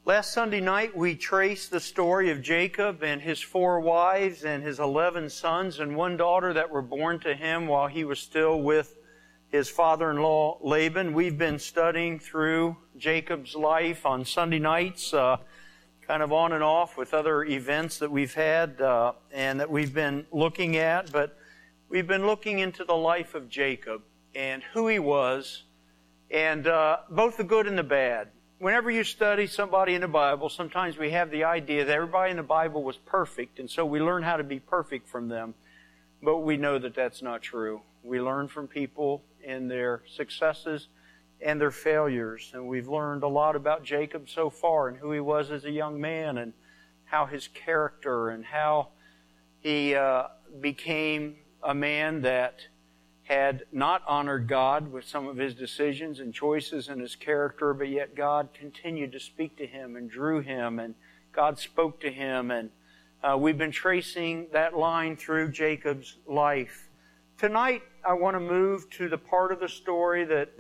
Last Sunday night, we traced the story of Jacob and his 4 wives and his 11 sons and 1 daughter that were born to him while he was still with his father-in-law Laban. We've been studying through Jacob's life on Sunday nights, kind of on and off with other events that we've had and that we've been looking at. But we've been looking into the life of Jacob and who he was, and both the good and the bad. Whenever you study somebody in the Bible, sometimes we have the idea that everybody in the Bible was perfect, and so we learn how to be perfect from them. But we know that that's not true. We learn from people in their successes and their failures. And we've learned a lot about Jacob so far and who he was as a young man and how his character and how he became a man that had not honored God with some of his decisions and choices and his character, but yet God continued to speak to him and drew him, and God spoke to him. And we've been tracing that line through Jacob's life. Tonight, I want to move to the part of the story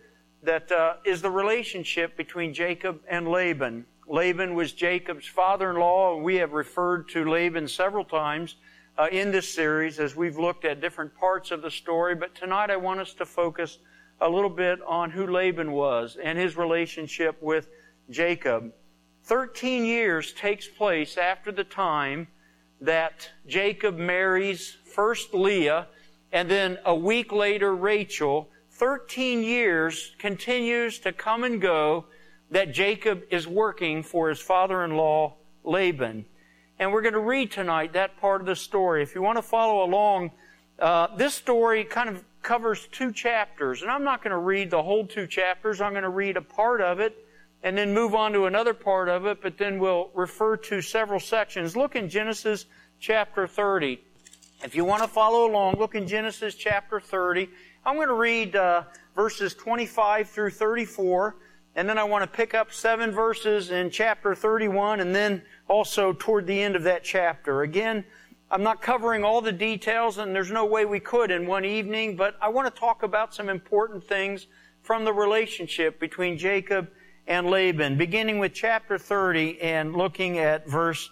that is the relationship between Jacob and Laban. Laban was Jacob's father-in-law, and we have referred to Laban several times in this series as we've looked at different parts of the story. But tonight I want us to focus a little bit on who Laban was and his relationship with Jacob. 13 years takes place after the time that Jacob marries first Leah and then a week later Rachel. 13 years continues to come and go that Jacob is working for his father-in-law Laban. And we're going to read tonight that part of the story. If you want to follow along, this story kind of covers 2 chapters. And I'm not going to read the whole 2 chapters. I'm going to read a part of it and then move on to another part of it, but then we'll refer to several sections. Look in Genesis chapter 30. If you want to follow along, look in Genesis chapter 30. I'm going to read verses 25 through 34, and then I want to pick up 7 verses in chapter 31, and then also toward the end of that chapter. Again, I'm not covering all the details, and there's no way we could in one evening, but I want to talk about some important things from the relationship between Jacob and Laban, beginning with chapter 30 and looking at verse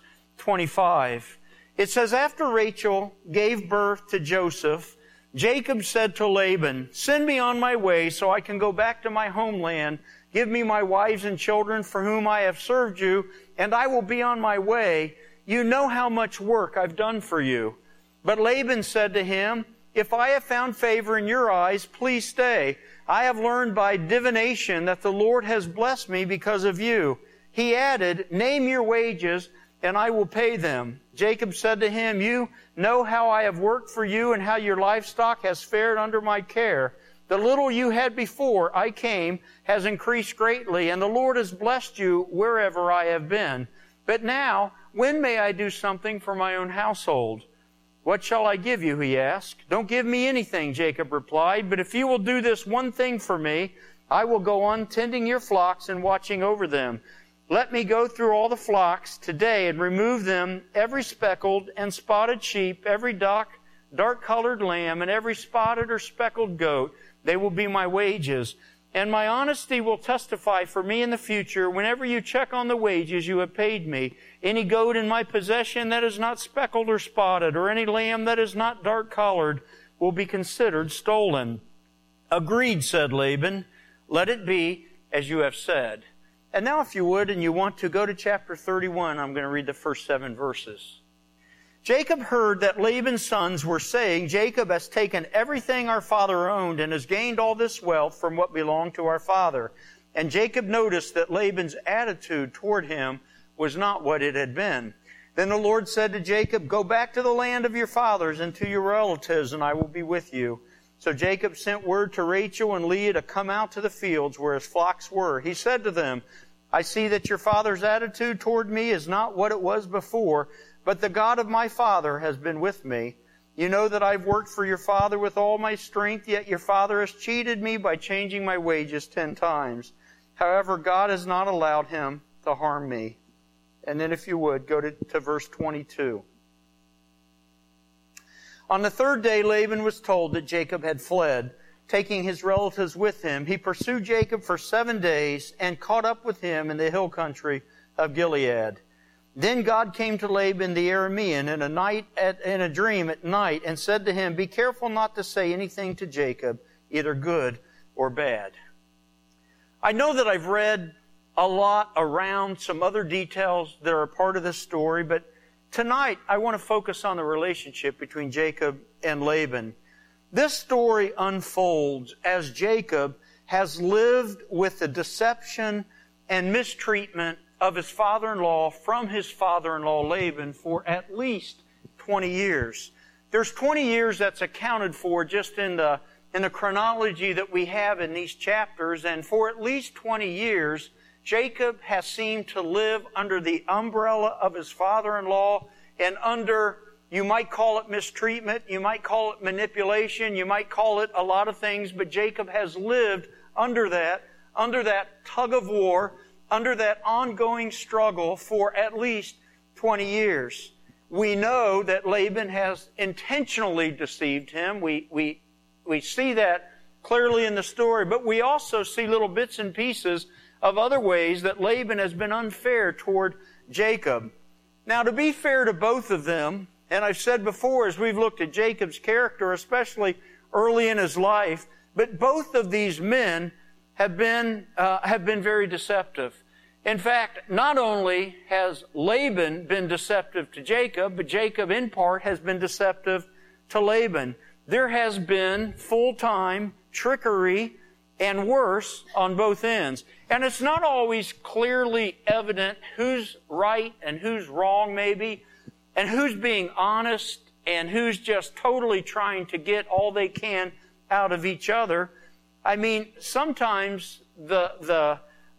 25. It says, "After Rachel gave birth to Joseph, Jacob said to Laban, 'Send me on my way so I can go back to my homeland. Give me my wives and children for whom I have served you, and I will be on my way. You know how much work I've done for you.' But Laban said to him, 'If I have found favor in your eyes, please stay. I have learned by divination that the Lord has blessed me because of you.' He added, 'Name your wages, and I will pay them.' Jacob said to him, 'You know how I have worked for you and how your livestock has fared under my care. The little you had before I came has increased greatly, and the Lord has blessed you wherever I have been. But now, when may I do something for my own household?' 'What shall I give you?' he asked. 'Don't give me anything,' Jacob replied, 'but if you will do this one thing for me, I will go on tending your flocks and watching over them. Let me go through all the flocks today and remove them, every speckled and spotted sheep, every dark-colored lamb, and every spotted or speckled goat. They will be my wages. And my honesty will testify for me in the future whenever you check on the wages you have paid me. Any goat in my possession that is not speckled or spotted, or any lamb that is not dark-colored, will be considered stolen.' 'Agreed,' said Laban. 'Let it be as you have said.'" And now if you would, and you want to go to chapter 31, I'm going to read the first 7 verses. "Jacob heard that Laban's sons were saying, 'Jacob has taken everything our father owned and has gained all this wealth from what belonged to our father.' And Jacob noticed that Laban's attitude toward him was not what it had been. Then the Lord said to Jacob, 'Go back to the land of your fathers and to your relatives, and I will be with you.' So Jacob sent word to Rachel and Leah to come out to the fields where his flocks were. He said to them, 'I see that your father's attitude toward me is not what it was before, but the God of my father has been with me. You know that I've worked for your father with all my strength, yet your father has cheated me by changing my wages 10 times. However, God has not allowed him to harm me.'" And then if you would, go to verse 22. "On the 3rd day, Laban was told that Jacob had fled, taking his relatives with him. He pursued Jacob for 7 days and caught up with him in the hill country of Gilead. Then God came to Laban the Aramean in a dream at night and said to him, "Be careful not to say anything to Jacob, either good or bad." I know that I've read a lot around some other details that are a part of this story, but tonight I want to focus on the relationship between Jacob and Laban. This story unfolds as Jacob has lived with the deception and mistreatment of his father-in-law from his father-in-law Laban for at least 20 years. There's 20 years that's accounted for just in the chronology that we have in these chapters, and for at least 20 years, Jacob has seemed to live under the umbrella of his father-in-law and under, you might call it mistreatment, you might call it manipulation, you might call it a lot of things, but Jacob has lived under that tug of war, under that ongoing struggle for at least 20 years. We know that Laban has intentionally deceived him. We see that clearly in the story, but we also see little bits and pieces of other ways that Laban has been unfair toward Jacob. Now, to be fair to both of them, and I've said before as we've looked at Jacob's character, especially early in his life, but both of these men have been very deceptive. In fact, not only has Laban been deceptive to Jacob, but Jacob in part has been deceptive to Laban. There has been full-time trickery and worse on both ends. And it's not always clearly evident who's right and who's wrong maybe, and who's being honest and who's just totally trying to get all they can out of each other. I mean, sometimes the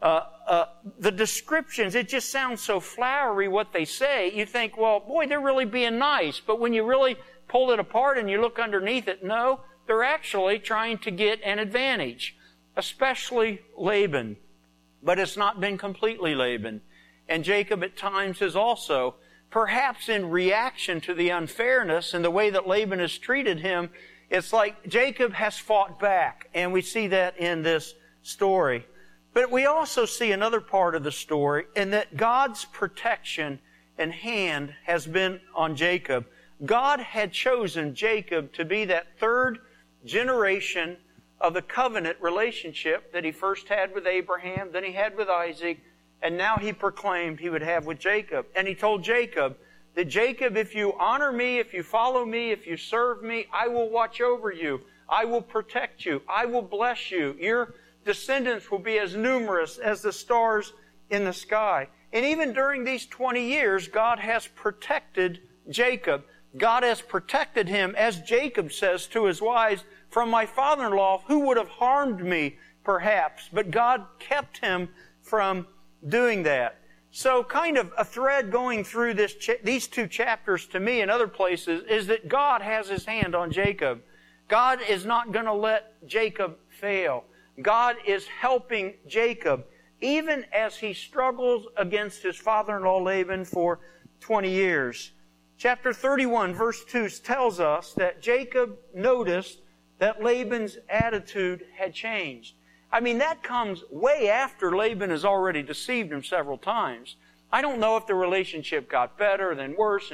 descriptions, it just sounds so flowery what they say. You think, well, boy, they're really being nice. But when you really pull it apart and you look underneath it, no, they're actually trying to get an advantage, especially Laban. But it's not been completely Laban. And Jacob at times has also, perhaps in reaction to the unfairness and the way that Laban has treated him, it's like Jacob has fought back. And we see that in this story. But we also see another part of the story, in that God's protection and hand has been on Jacob. God had chosen Jacob to be that third generation of the covenant relationship that he first had with Abraham, then he had with Isaac, and now he proclaimed he would have with Jacob. And he told Jacob that, Jacob, if you honor me, if you follow me, if you serve me, I will watch over you. I will protect you. I will bless you. Your descendants will be as numerous as the stars in the sky. And even during these 20 years, God has protected Jacob. God has protected him, as Jacob says to his wives, from my father-in-law, who would have harmed me, perhaps. But God kept him from doing that. So kind of a thread going through these two chapters to me and other places is that God has His hand on Jacob. God is not going to let Jacob fail. God is helping Jacob, even as he struggles against his father-in-law Laban for 20 years. Chapter 31, verse 2 tells us that Jacob noticed that Laban's attitude had changed. I mean, that comes way after Laban has already deceived him several times. I don't know if the relationship got better, then worse,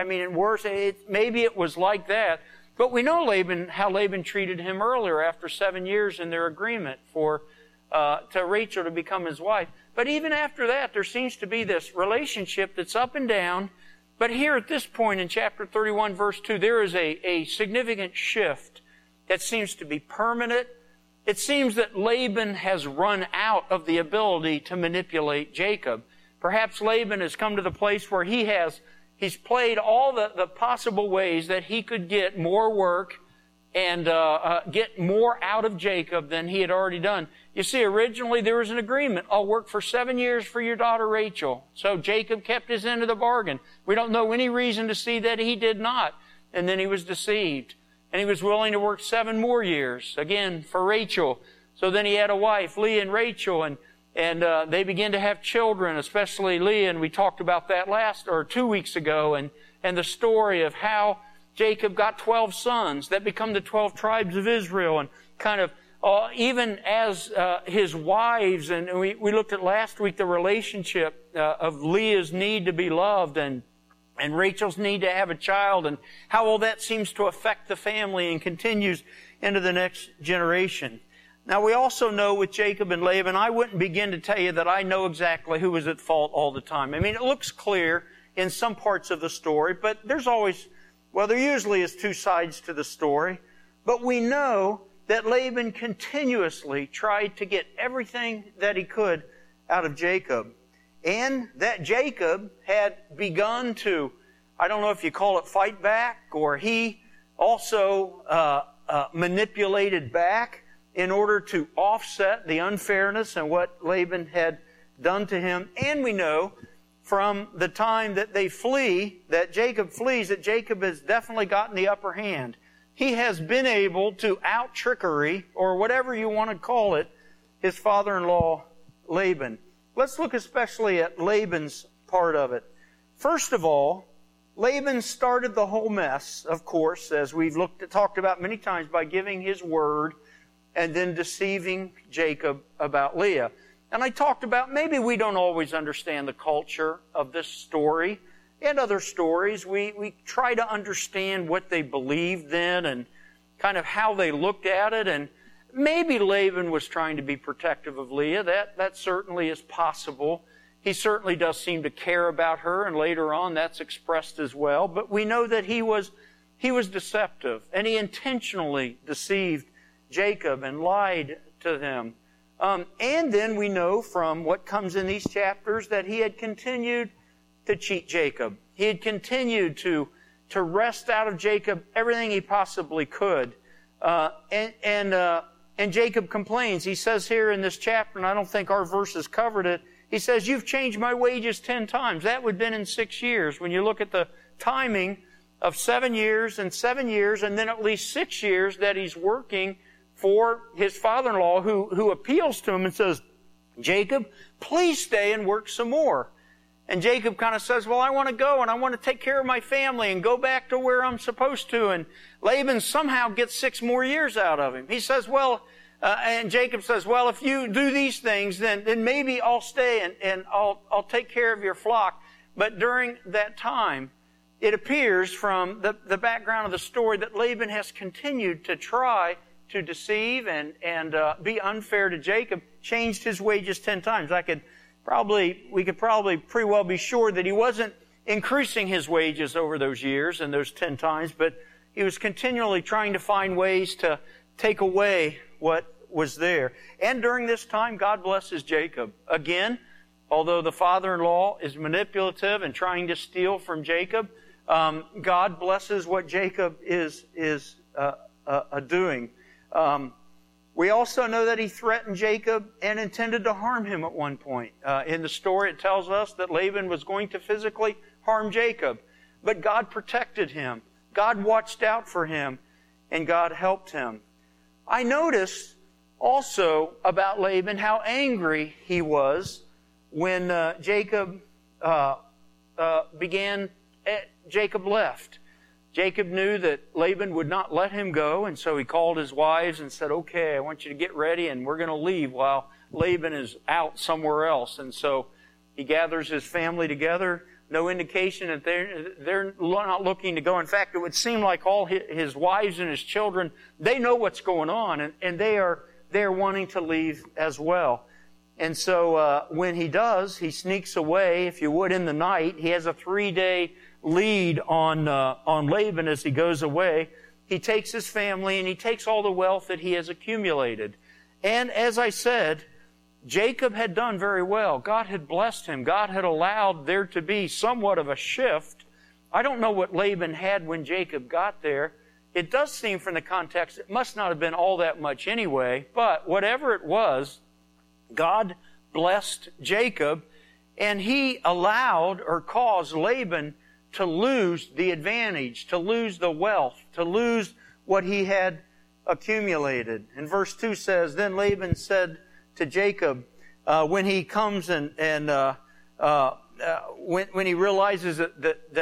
maybe it was like that. But we know how Laban treated him earlier after 7 years in their agreement to Rachel to become his wife. But even after that, there seems to be this relationship that's up and down. But here at this point in chapter 31, verse 2, there is a significant shift that seems to be permanent. It seems that Laban has run out of the ability to manipulate Jacob. Perhaps Laban has come to the place where he's played all the possible ways that he could get more work and get more out of Jacob than he had already done. You see, originally there was an agreement. I'll work for 7 years for your daughter Rachel. So Jacob kept his end of the bargain. We don't know any reason to see that he did not. And then he was deceived. And he was willing to work 7 more years, again, for Rachel. So then he had a wife, Leah and Rachel, and they began to have children, especially Leah, and we talked about that 2 weeks ago, and the story of how Jacob got 12 sons that become the 12 tribes of Israel, and kind of even as his wives, and we looked at last week the relationship of Leah's need to be loved and Rachel's need to have a child, and how all that seems to affect the family and continues into the next generation. Now, we also know with Jacob and Laban, I wouldn't begin to tell you that I know exactly who was at fault all the time. I mean, it looks clear in some parts of the story, but there's always, well, there usually is two sides to the story. But we know that Laban continuously tried to get everything that he could out of Jacob. And that Jacob had begun to, I don't know if you call it fight back, or he also manipulated back in order to offset the unfairness and what Laban had done to him. And we know from the time that they flee, that Jacob flees, that Jacob has definitely gotten the upper hand. He has been able to out-trickery, or whatever you want to call it, his father-in-law Laban. Let's look especially at Laban's part of it. First of all, Laban started the whole mess, of course, as we've talked about many times, by giving his word and then deceiving Jacob about Leah. And I talked about maybe we don't always understand the culture of this story and other stories. We try to understand what they believed then and kind of how they looked at it. And maybe Laban was trying to be protective of Leah. That certainly is possible. He certainly does seem to care about her, and later on that's expressed as well. But we know that he was deceptive, and he intentionally deceived Jacob and lied to them. And then we know from what comes in these chapters that he had continued to cheat Jacob. He had continued to wrest out of Jacob everything he possibly could. And Jacob complains. He says here in this chapter, and I don't think our verses covered it, he says, "You've changed my wages 10 times. That would have been in 6 years. When you look at the timing of 7 years and 7 years, and then at least 6 years that he's working for his father-in-law, who appeals to him and says, "Jacob, please stay and work some more." And Jacob kind of says, "Well, I want to go and I want to take care of my family and go back to where I'm supposed to." And Laban somehow gets 6 more years out of him. He says, and Jacob says, "Well, if you do these things, then maybe I'll stay and I'll take care of your flock." But during that time, it appears from the background of the story that Laban has continued to try to deceive and be unfair to Jacob, changed his wages 10 times. We could probably pretty well be sure that he wasn't increasing his wages over those years and those 10 times, but he was continually trying to find ways to take away what was there. And during this time, God blesses Jacob. Again, although the father-in-law is manipulative and trying to steal from Jacob, God blesses what Jacob is doing. We also know that he threatened Jacob and intended to harm him at one point. In the story, it tells us that Laban was going to physically harm Jacob, but God protected him. God watched out for him, and God helped him. I noticed also about Laban how angry he was when Jacob left. Jacob knew that Laban would not let him go, and so he called his wives and said, "Okay, I want you to get ready, and we're going to leave while Laban is out somewhere else." And so he gathers his family together. No indication that they're not looking to go. In fact, it would seem like all his wives and his children, they know what's going on, and they're wanting to leave as well. And so when he does, he sneaks away, if you would, in the night. He has a 3-day lead on Laban as he goes away. He takes his family and he takes all the wealth that he has accumulated. And as I said, Jacob had done very well. God had blessed him. God had allowed there to be somewhat of a shift. I don't know what Laban had when Jacob got there. It does seem from the context it must not have been all that much anyway, but whatever it was, God blessed Jacob, and he allowed or caused Laban to lose the advantage, to lose the wealth, to lose what he had accumulated. And verse 2 says, "Then Laban said to Jacob," when he comes and when he realizes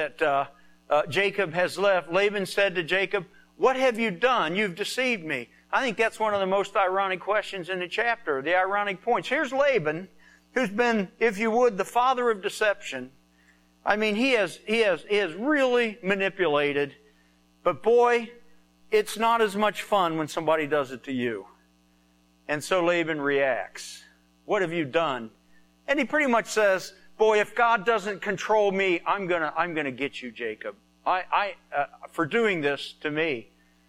that Jacob has left, Laban said to Jacob, "What have you done? You've deceived me. I think that's one of the most ironic questions in the chapter, the ironic points. Here's Laban, who's been, if you would, the father of deception. I mean, he has really manipulated, but boy, it's not as much fun when somebody does it to you. And so Laban reacts. What have you done? And he pretty much says, boy, if God doesn't control me, I'm gonna get you, Jacob. For doing this to me.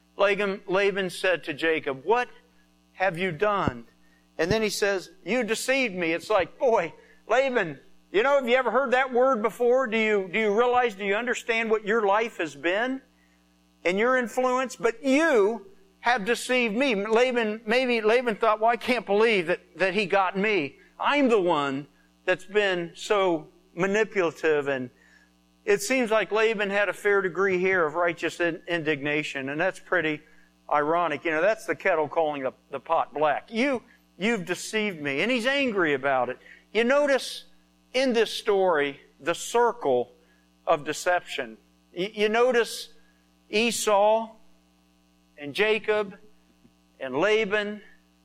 Laban said to Jacob, what have you done? And then he says, you deceived me. It's like, boy, Laban, have you ever heard that word before? Do you realize, do you understand what your life has been and your influence? But you have deceived me. Maybe Laban thought, well, I can't believe that he got me. I'm the one that's been so manipulative. And it seems like Laban had a fair degree here of righteous indignation, and that's pretty ironic. That's the kettle calling the pot black. You've deceived me. And he's angry about it. You notice in this story the circle of deception. You notice Esau and Jacob and Laban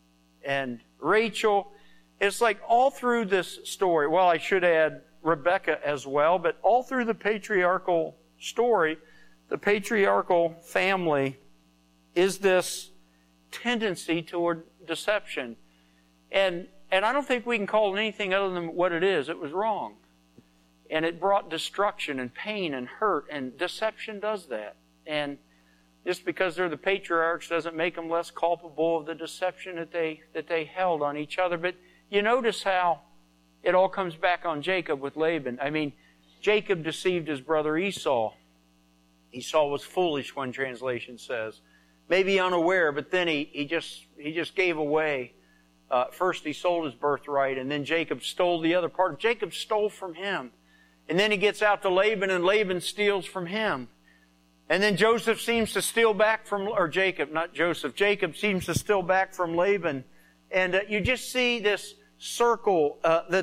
and Rachel. It's like all through this story, well, I should add Rebekah as well, but all through the patriarchal story, the patriarchal family is this tendency toward deception. And I don't think we can call it anything other than what it is. It was wrong. And it brought destruction and pain and hurt, and deception does that. And just because they're the patriarchs doesn't make them less culpable of the deception that they held on each other. But you notice how it all comes back on Jacob with Laban. I mean, Jacob deceived his brother Esau. Esau was foolish, one translation says. Maybe unaware, but then he just gave away. First he sold his birthright, and then Jacob stole the other part. Jacob stole from him. And then he gets out to Laban, and Laban steals from him. And then Joseph seems to steal back from, or Jacob, not Joseph. Jacob seems to steal back from Laban. And you just see this circle,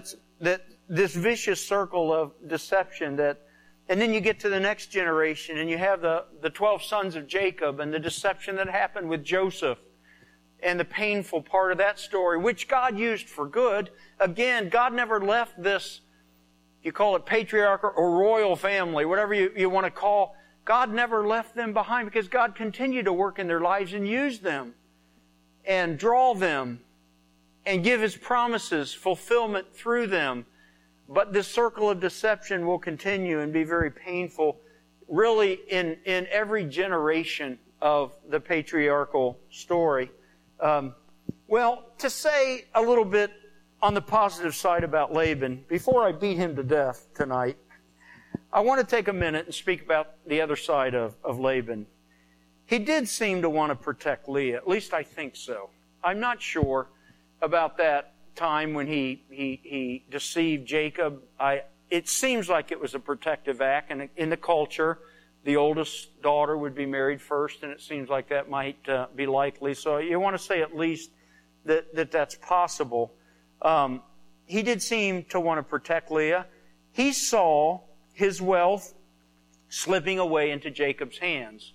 this vicious circle of deception and then you get to the next generation and you have the 12 sons of Jacob and the deception that happened with Joseph and the painful part of that story, which God used for good. Again, God never left this, you call it patriarchal or royal family, whatever you want to call. God never left them behind because God continued to work in their lives and use them and draw them and give His promises fulfillment through them. But this circle of deception will continue and be very painful, really in every generation of the patriarchal story. Well, to say a little bit on the positive side about Laban, before I beat him to death tonight, I want to take a minute and speak about the other side of Laban. He did seem to want to protect Leah. At least I think so. I'm not sure about that time when he deceived Jacob. It seems like it was a protective act, and in the culture, the oldest daughter would be married first, and it seems like that might be likely. So you want to say at least that's possible. He did seem to want to protect Leah. He saw his wealth slipping away into Jacob's hands.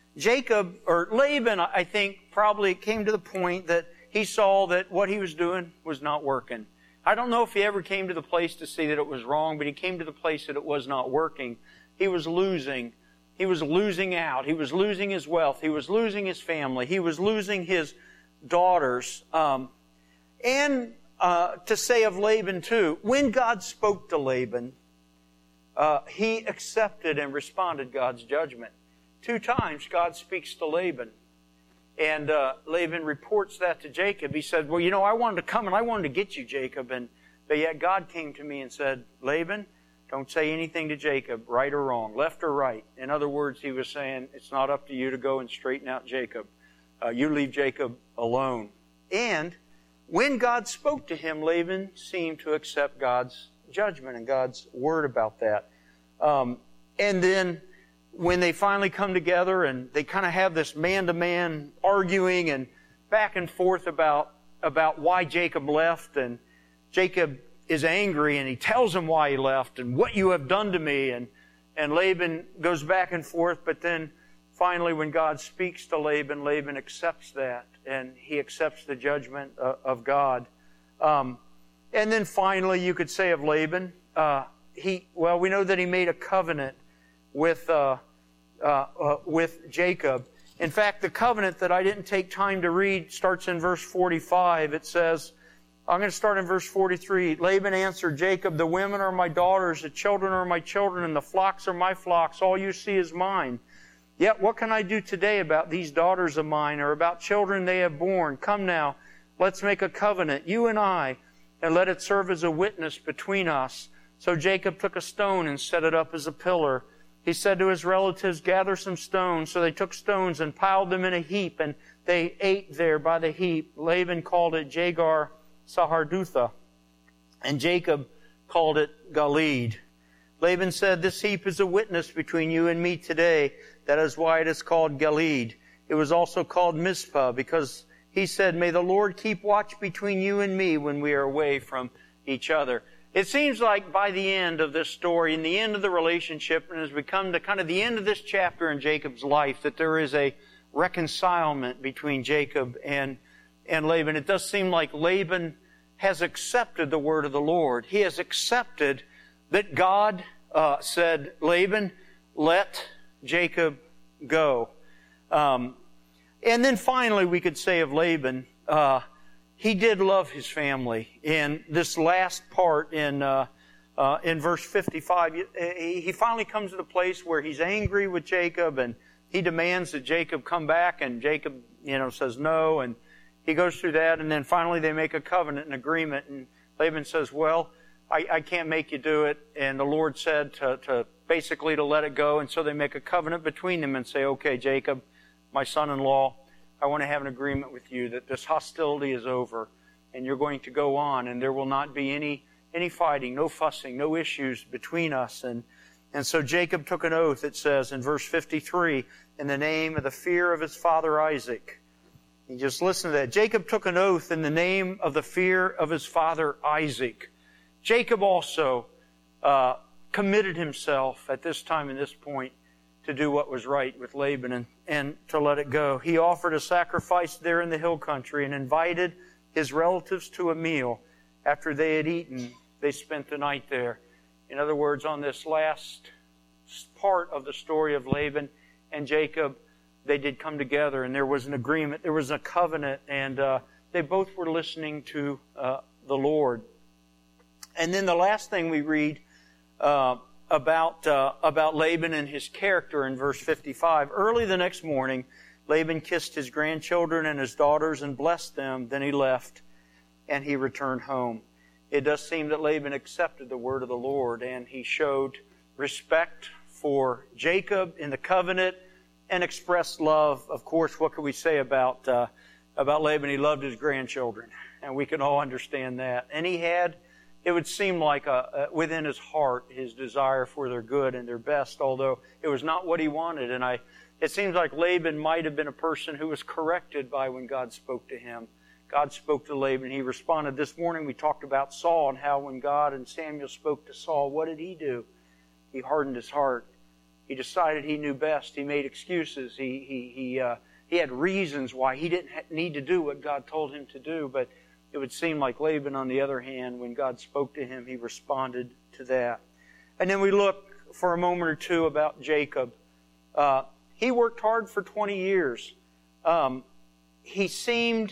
Laban, I think, probably came to the point that he saw that what he was doing was not working. I don't know if he ever came to the place to see that it was wrong, but he came to the place that it was not working. He was losing. He was losing out. He was losing his wealth. He was losing his family. He was losing his daughters. And to say of Laban too, when God spoke to Laban, he accepted and responded God's judgment. 2 times God speaks to Laban. And Laban reports that to Jacob. He said, well, I wanted to come and I wanted to get you, Jacob. But yet God came to me and said, Laban, don't say anything to Jacob, right or wrong, left or right. In other words, he was saying, it's not up to you to go and straighten out Jacob. You leave Jacob alone. And when God spoke to him, Laban seemed to accept God's judgment and God's word about that. And then when they finally come together and they kind of have this man-to-man arguing and back and forth about why Jacob left, and Jacob is angry and he tells him why he left and what you have done to me, and Laban goes back and forth, but then finally, when God speaks to Laban, Laban accepts that, and he accepts the judgment of God. And then finally, you could say of Laban, we know that he made a covenant with Jacob. In fact, the covenant that I didn't take time to read starts in verse 45. It says, I'm going to start in verse 43. Laban answered Jacob, the women are my daughters, the children are my children, and the flocks are my flocks. All you see is mine. Yet what can I do today about these daughters of mine, or about children they have borne? Come now, let's make a covenant, you and I, and let it serve as a witness between us. So Jacob took a stone and set it up as a pillar. He said to his relatives, gather some stones. So they took stones and piled them in a heap, and they ate there by the heap. Laban called it Jagar Sahardutha, and Jacob called it Galeed. Laban said, this heap is a witness between you and me today. That is why it is called Galeed. It was also called Mizpah, because he said, may the Lord keep watch between you and me when we are away from each other. It seems like by the end of this story, in the end of the relationship, and as we come to kind of the end of this chapter in Jacob's life, that there is a reconcilement between Jacob and Laban. It does seem like Laban has accepted the word of the Lord. He has accepted that God said, Laban, let Jacob go. And then finally we could say of Laban, he did love his family. In this last part in verse 55, he finally comes to the place where he's angry with Jacob, and he demands that Jacob come back, and Jacob, says no, and he goes through that, and then finally they make a covenant, an agreement, and Laban says, well, I can't make you do it, and the Lord said to basically to let it go, and so they make a covenant between them and say, okay, Jacob, my son-in-law, I want to have an agreement with you that this hostility is over and you're going to go on and there will not be any fighting, no fussing, no issues between us. And so Jacob took an oath, it says in verse 53, in the name of the fear of his father Isaac. You just listen to that. Jacob took an oath in the name of the fear of his father Isaac. Jacob also committed himself at this time and this point to do what was right with Laban and to let it go. He offered a sacrifice there in the hill country and invited his relatives to a meal. After they had eaten, they spent the night there. In other words, on this last part of the story of Laban and Jacob, they did come together and there was an agreement, there was a covenant, and they both were listening to the Lord. And then the last thing we read about Laban and his character in verse 55. Early the next morning, Laban kissed his grandchildren and his daughters and blessed them. Then he left and he returned home. It does seem that Laban accepted the word of the Lord, and he showed respect for Jacob in the covenant and expressed love. Of course, what could we say about Laban? He loved his grandchildren, and we can all understand that. And he had, it would seem like within his heart, his desire for their good and their best, although it was not what he wanted. And it seems like Laban might have been a person who was corrected by when God spoke to him. God spoke to Laban. He responded. This morning we talked about Saul and how when God and Samuel spoke to Saul, what did he do? He hardened his heart. He decided he knew best. He made excuses. He had reasons why he didn't need to do what God told him to do, but it would seem like Laban, on the other hand, when God spoke to him, he responded to that. And then we look for a moment or two about Jacob. He worked hard for 20 years. He seemed,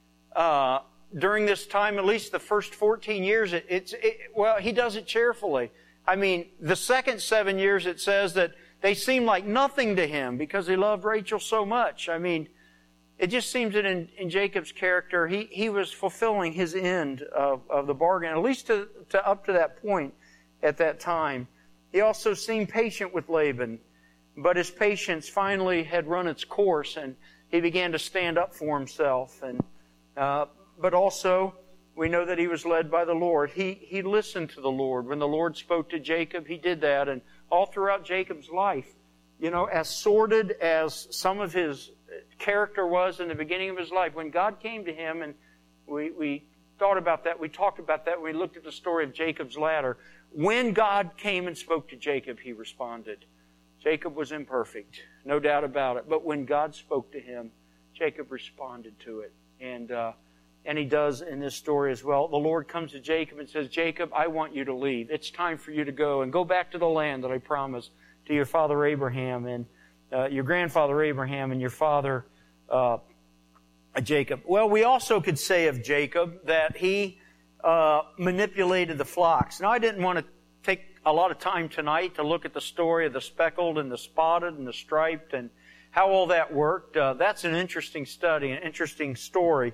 during this time, at least the first 14 years, he does it cheerfully. I mean, the second 7 years it says that they seemed like nothing to him because he loved Rachel so much. I mean, it just seems that in Jacob's character, he was fulfilling his end of the bargain, at least to up to that point at that time. He also seemed patient with Laban, but his patience finally had run its course, and he began to stand up for himself. But also, we know that he was led by the Lord. He listened to the Lord. When the Lord spoke to Jacob, he did that. And all throughout Jacob's life, as sordid as some of his character was in the beginning of his life, when God came to him, and we thought about that, we talked about that, we looked at the story of Jacob's ladder. When God came and spoke to Jacob, he responded. Jacob was imperfect, no doubt about it. But when God spoke to him, Jacob responded to it. And he does in this story as well. The Lord comes to Jacob and says, Jacob, I want you to leave. It's time for you to go and go back to the land that I promised to your father Abraham and your grandfather Abraham and your father Jacob. Well, we also could say of Jacob that he manipulated the flocks. Now, I didn't want to take a lot of time tonight to look at the story of the speckled and the spotted and the striped and how all that worked. That's an interesting study, an interesting story.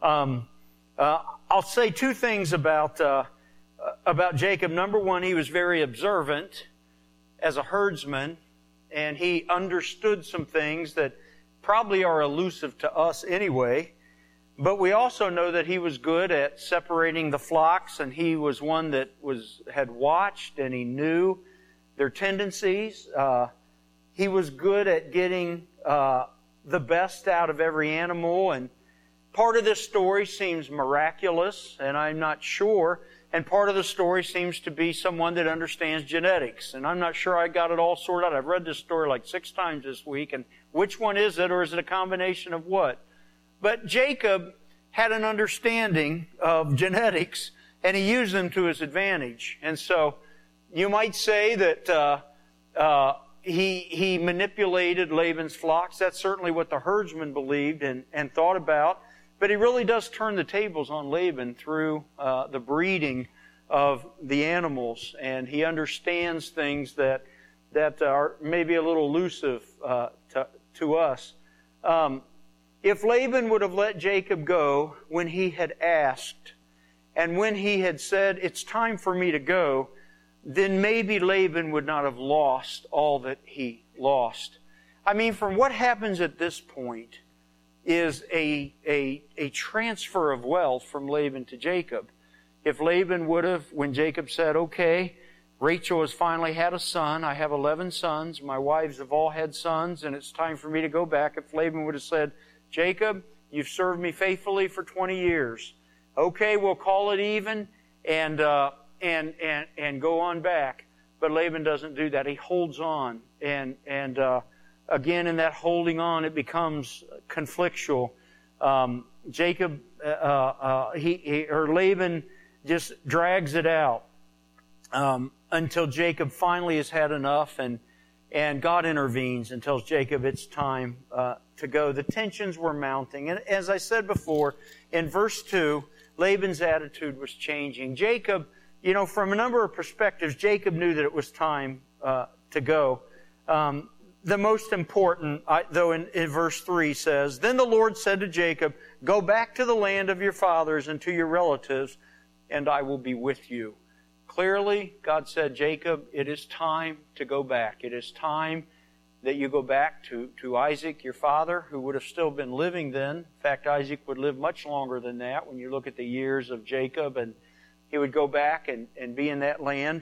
I'll say two things about Jacob. Number one, he was very observant as a herdsman, and he understood some things that probably are elusive to us anyway. But we also know that he was good at separating the flocks, and he was one that had watched and he knew their tendencies. He was good at getting the best out of every animal, and part of this story seems miraculous, and I'm not sure. And part of the story seems to be someone that understands genetics. And I'm not sure I got it all sorted out. I've read this story like 6 times this week. And which one is it, or is it a combination of what? But Jacob had an understanding of genetics, and he used them to his advantage. And so you might say that he manipulated Laban's flocks. That's certainly what the herdsman believed and thought about. But he really does turn the tables on Laban through the breeding of the animals, and he understands things that are maybe a little elusive to us. If Laban would have let Jacob go when he had asked, and when he had said, it's time for me to go, then maybe Laban would not have lost all that he lost. I mean, from what happens at this point is a transfer of wealth from Laban to Jacob. If Laban would have, when Jacob said, okay, Rachel has finally had a son, I have 11 sons, my wives have all had sons, and it's time for me to go back. If Laban would have said, Jacob, you've served me faithfully for 20 years. Okay, we'll call it even and go on back. But Laban doesn't do that. He holds on, and again, in that holding on, it becomes conflictual. Laban just drags it out until Jacob finally has had enough, and God intervenes and tells Jacob it's time to go. The tensions were mounting, and as I said before, in verse 2, Laban's attitude was changing. Jacob, from a number of perspectives, Jacob knew that it was time to go. The most important, though, in verse 3 says, Then the Lord said to Jacob, Go back to the land of your fathers and to your relatives, and I will be with you. Clearly, God said, Jacob, it is time to go back. It is time that you go back to Isaac, your father, who would have still been living then. In fact, Isaac would live much longer than that when you look at the years of Jacob, and he would go back and be in that land.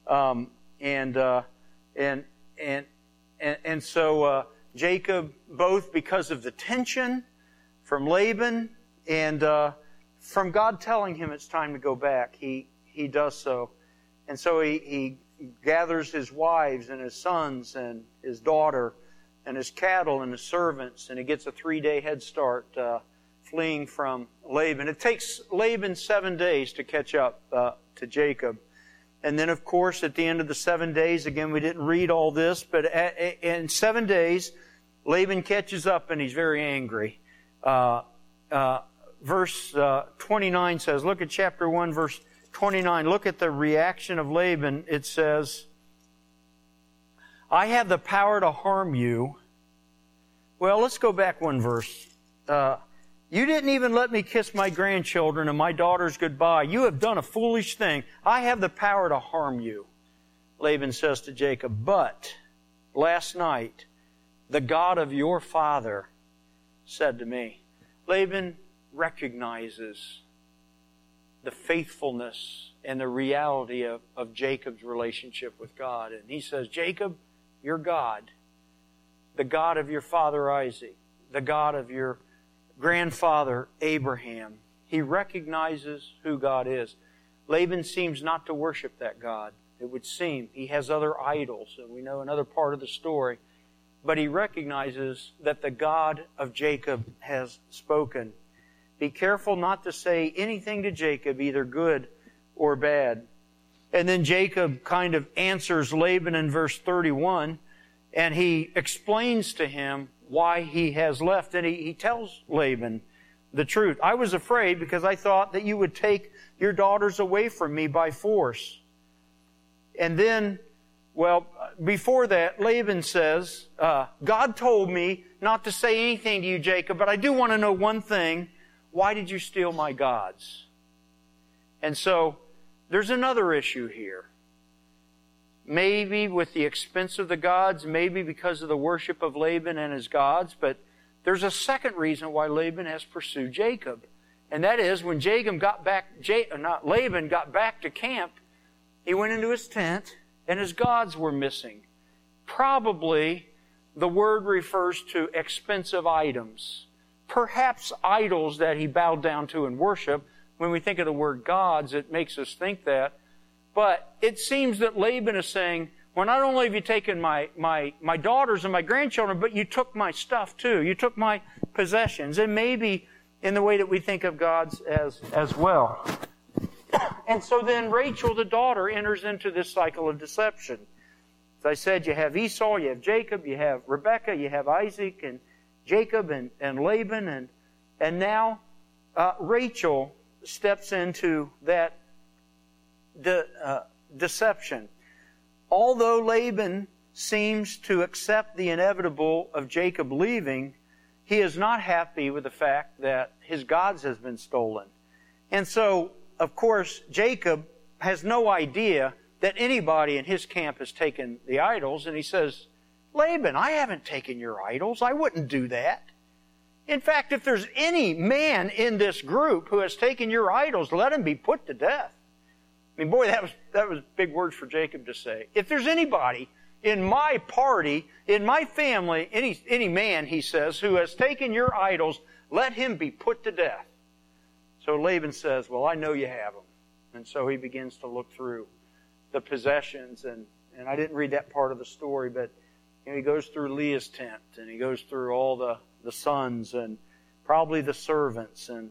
And so Jacob, both because of the tension from Laban and from God telling him it's time to go back, he does so. And so he gathers his wives and his sons and his daughter and his cattle and his servants, and he gets a 3-day head start fleeing from Laban. It takes Laban 7 days to catch up to Jacob. And then, of course, at the end of the 7 days, again, we didn't read all this, but in 7 days, Laban catches up and he's very angry. Verse 29 says, look at chapter 1, verse 29. Look at the reaction of Laban. It says, I have the power to harm you. Well, let's go back one verse. You didn't even let me kiss my grandchildren and my daughters goodbye. You have done a foolish thing. I have the power to harm you. Laban says to Jacob, but last night, the God of your father said to me. Laban recognizes the faithfulness and the reality of Jacob's relationship with God. And he says, Jacob, you're God. The God of your father Isaac. The God of your grandfather Abraham. He recognizes who God is. Laban seems not to worship that God. it would seem. He has other idols, and we know another part of the story. But he recognizes that the God of Jacob has spoken. Be careful not to say anything to Jacob, either good or bad. And then Jacob kind of answers Laban in verse 31, and he explains to him why he has left. And he tells Laban the truth. I was afraid because I thought that you would take your daughters away from me by force. And then, well, before that, Laban says, God told me not to say anything to you, Jacob, but I do want to know one thing. Why did you steal my gods? And so, there's another issue here. Maybe with the expense of the gods, maybe because of the worship of Laban and his gods, but there's a second reason why Laban has pursued Jacob. And that is, when Laban got back to camp, he went into his tent, and his gods were missing. Probably the word refers to expensive items. Perhaps idols that he bowed down to in worship. When we think of the word gods, it makes us think that. But it seems that Laban is saying, well, not only have you taken my daughters and my grandchildren, but you took my stuff too. You took my possessions. And maybe in the way that we think of gods as well. And so then Rachel, the daughter, enters into this cycle of deception. As I said, you have Esau, you have Jacob, you have Rebekah, you have Isaac and Jacob and Laban. And now Rachel steps into that deception. Although Laban seems to accept the inevitable of Jacob leaving, he is not happy with the fact that his gods has been stolen. And so, of course, Jacob has no idea that anybody in his camp has taken the idols, and he says, Laban, I haven't taken your idols. I wouldn't do that. In fact, if there's any man in this group who has taken your idols, let him be put to death. I mean, boy, that was big words for Jacob to say. If there's anybody in my party, in my family, any man, he says, who has taken your idols, let him be put to death. So Laban says, well, I know you have them. And so he begins to look through the possessions. And I didn't read that part of the story, but he goes through Leah's tent, and he goes through all the sons and probably the servants, and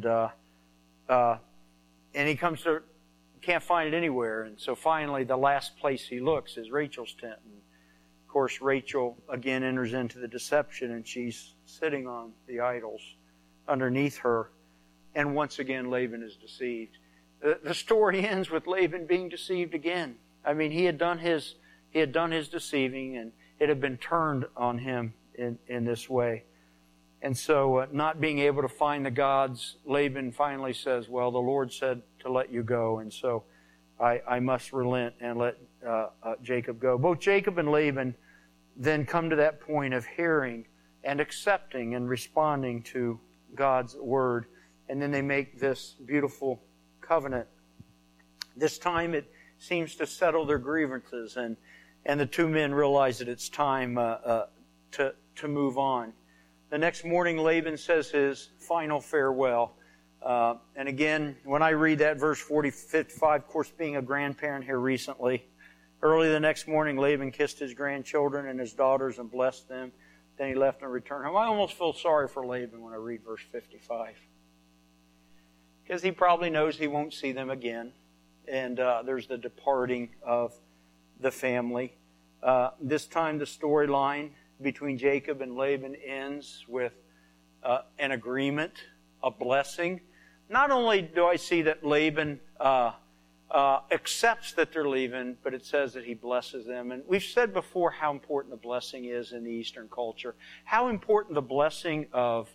he comes to can't find it anywhere. And so finally the last place he looks is Rachel's tent. And of course Rachel again enters into the deception, and she's sitting on the idols underneath her. And once again Laban is deceived. The story ends with Laban being deceived again. I mean, he had done his deceiving, and it had been turned on him in this way. And so, not being able to find the gods, Laban finally says, well, the Lord said to let you go, and so I must relent and let Jacob go. Both Jacob and Laban then come to that point of hearing and accepting and responding to God's word. And then they make this beautiful covenant. This time it seems to settle their grievances, and the two men realize that it's time to move on. The next morning, Laban says his final farewell. And again, when I read that verse 55, of course, being a grandparent here recently, early the next morning, Laban kissed his grandchildren and his daughters and blessed them. Then he left and returned home. I almost feel sorry for Laban when I read verse 55. Because he probably knows he won't see them again. And there's the departing of the family. This time the storyline between Jacob and Laban ends with an agreement, a blessing. Not only do I see that Laban accepts that they're leaving, but it says that he blesses them. And we've said before how important the blessing is in the Eastern culture. How important the blessing of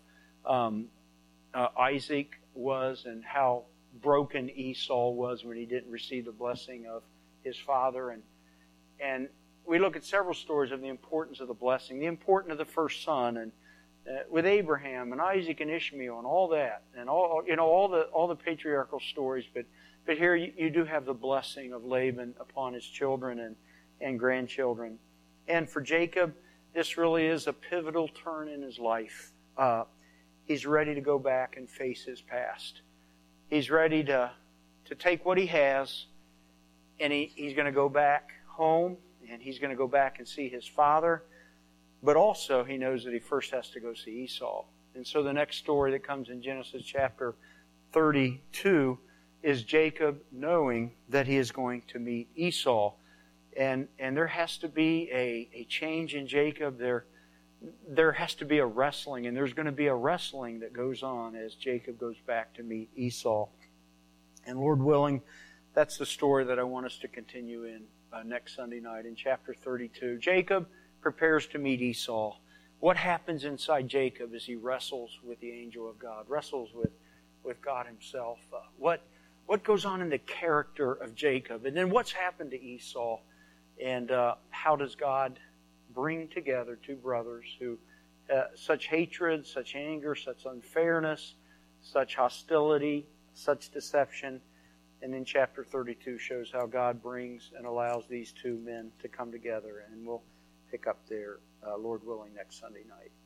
Isaac was, and how broken Esau was when he didn't receive the blessing of his father. And we look at several stories of the importance of the blessing, the importance of the first son, and with Abraham and Isaac and Ishmael and all that, and all the patriarchal stories. But here you do have the blessing of Laban upon his children and grandchildren. And for Jacob, this really is a pivotal turn in his life. He's ready to go back and face his past. He's ready to take what he has And he's going to go back home, and he's going to go back and see his father. But also, he knows that he first has to go see Esau. And so the next story that comes in Genesis chapter 32 is Jacob knowing that he is going to meet Esau. And there has to be a change in Jacob. There has to be a wrestling, and there's going to be a wrestling that goes on as Jacob goes back to meet Esau. And Lord willing, that's the story that I want us to continue in next Sunday night in chapter 32. Jacob prepares to meet Esau. What happens inside Jacob as he wrestles with the angel of God, wrestles with God himself? What goes on in the character of Jacob? And then what's happened to Esau? And how does God bring together two brothers who such hatred, such anger, such unfairness, such hostility, such deception? And then chapter 32 shows how God brings and allows these two men to come together. And we'll pick up there, Lord willing, next Sunday night.